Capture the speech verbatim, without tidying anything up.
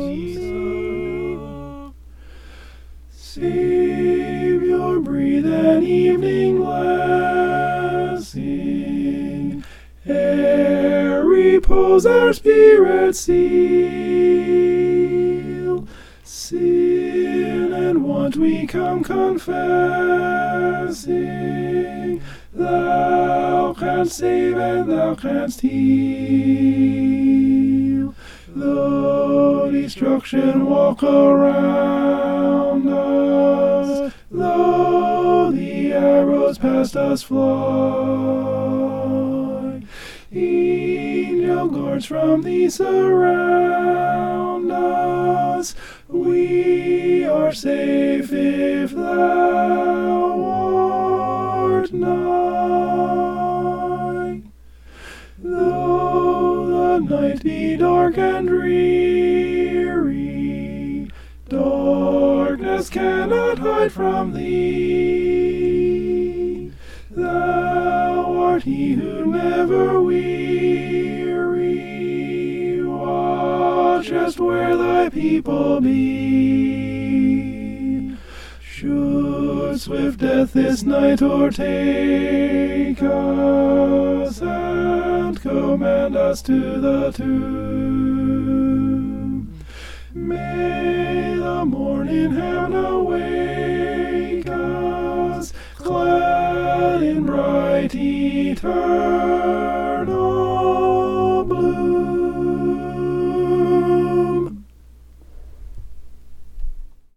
cease. Savior, breathe an evening blessing, ere repose our spirits seal. Sin and want we come confessing, Thou canst save and Thou canst heal. Though destruction walk around us, though the arrows past us fly, angel guards from Thee surround us. We are safe if Thou art nigh. Though the night be dark and dreary, darkness cannot hide from Thee. Thou art He who never weary, watchest where Thy people be. Should swift death this night o'ertake us, and command us to the tomb, may the morning heaven awake